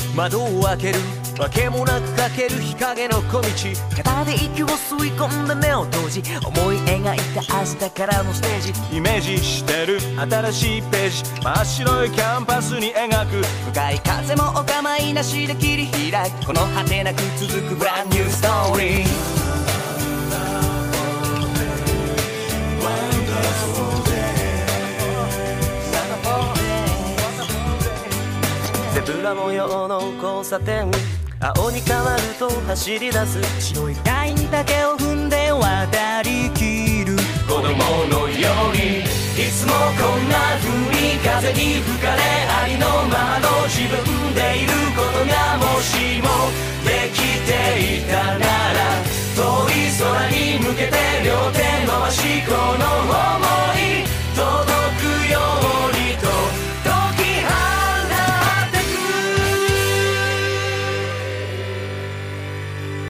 窓を開けるわけもなくかける日陰の小道、 肩で息を吸い込んで目を閉じ思い描いた明日からのステージ、 イメージしてる新しいページ、真っ白いキャンパスに描く、 向かい風もお構いなしで切り開くこの果てなく続くブランニューストーリー。ゼブラ模様の交差点、青に変わると走り出す、白い台に竹を踏んで渡りきる、 子供のようにいつもこんな風に風に吹かれありのままの自分でいることがもしもできていたなら、遠い空に向けて両手伸ばしこの想い